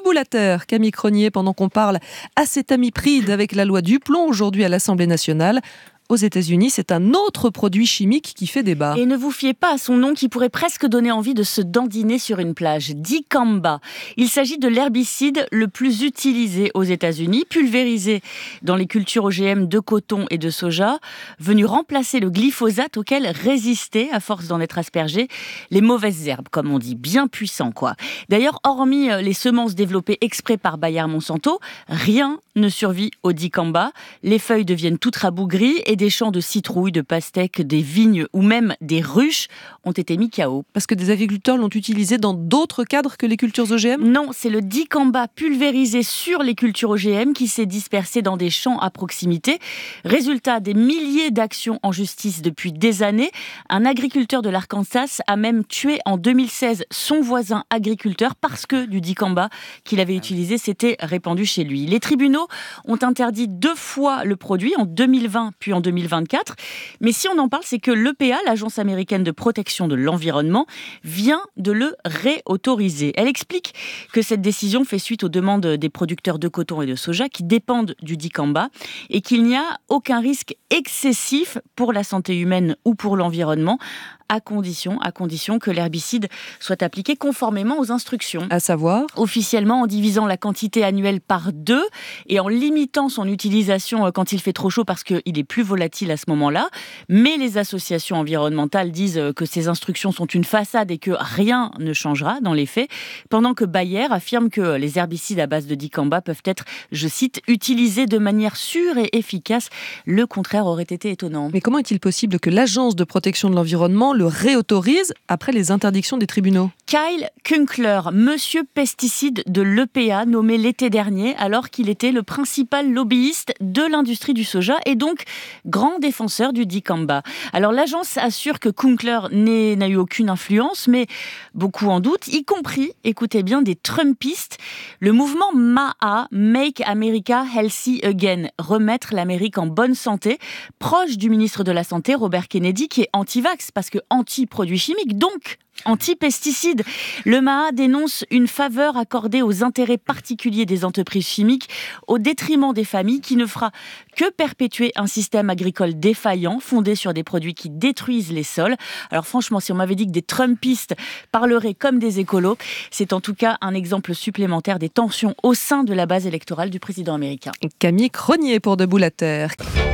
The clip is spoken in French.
Debout la terre, Camille Cronier, pendant qu'on parle acétamipride avec la loi Duplon aujourd'hui à l'Assemblée nationale. Aux États-Unis, c'est un autre produit chimique qui fait débat. Et ne vous fiez pas à son nom qui pourrait presque donner envie de se dandiner sur une plage. Dicamba. Il s'agit de l'herbicide le plus utilisé aux États-Unis, pulvérisé dans les cultures OGM de coton et de soja, venu remplacer le glyphosate auquel résistaient, à force d'en être aspergés, les mauvaises herbes, comme on dit, bien puissant quoi. D'ailleurs, hormis les semences développées exprès par Bayer-Monsanto, rien ne survit au dicamba. Les feuilles deviennent toutes rabougries et des champs de citrouilles, de pastèques, des vignes ou même des ruches ont été mis KO. Parce que des agriculteurs l'ont utilisé dans d'autres cadres que les cultures OGM ? Non, c'est le dicamba pulvérisé sur les cultures OGM qui s'est dispersé dans des champs à proximité. Résultat, des milliers d'actions en justice depuis des années. Un agriculteur de l'Arkansas a même tué en 2016 son voisin agriculteur parce que du dicamba qu'il avait utilisé s'était répandu chez lui. Les tribunaux ont interdit 2 fois le produit, en 2020 puis en 2024. Mais si on en parle, c'est que l'EPA, l'Agence américaine de protection de l'environnement, vient de le réautoriser. Elle explique que cette décision fait suite aux demandes des producteurs de coton et de soja qui dépendent du dicamba et qu'il n'y a aucun risque excessif pour la santé humaine ou pour l'environnement, à condition que l'herbicide soit appliqué conformément aux instructions. À savoir ? Officiellement, en divisant la quantité annuelle par 2 et en limitant son utilisation quand il fait trop chaud parce qu'il est plus volatile à ce moment-là. Mais les associations environnementales disent que ces instructions sont une façade et que rien ne changera dans les faits, pendant que Bayer affirme que les herbicides à base de dicamba peuvent être, je cite, utilisés de manière sûre et efficace. Le contraire aurait été étonnant. Mais comment est-il possible que l'Agence de protection de l'environnement le réautorise après les interdictions des tribunaux ? Kyle Kunkler, monsieur pesticide de l'EPA, nommé l'été dernier, alors qu'il était le principal lobbyiste de l'industrie du soja et donc grand défenseur du dicamba. Alors l'agence assure que Kunkler n'a eu aucune influence, mais beaucoup en doutent, y compris, écoutez bien, des Trumpistes. Le mouvement MAHA, Make America Healthy Again, remettre l'Amérique en bonne santé, proche du ministre de la Santé, Robert Kennedy, qui est anti-vax, parce que anti-produits chimiques, donc anti-pesticides. Le MAHA dénonce une faveur accordée aux intérêts particuliers des entreprises chimiques au détriment des familles qui ne fera que perpétuer un système agricole défaillant fondé sur des produits qui détruisent les sols. Alors franchement, si on m'avait dit que des Trumpistes parleraient comme des écolos, c'est en tout cas un exemple supplémentaire des tensions au sein de la base électorale du président américain. Camille Cronier pour Debout la terre.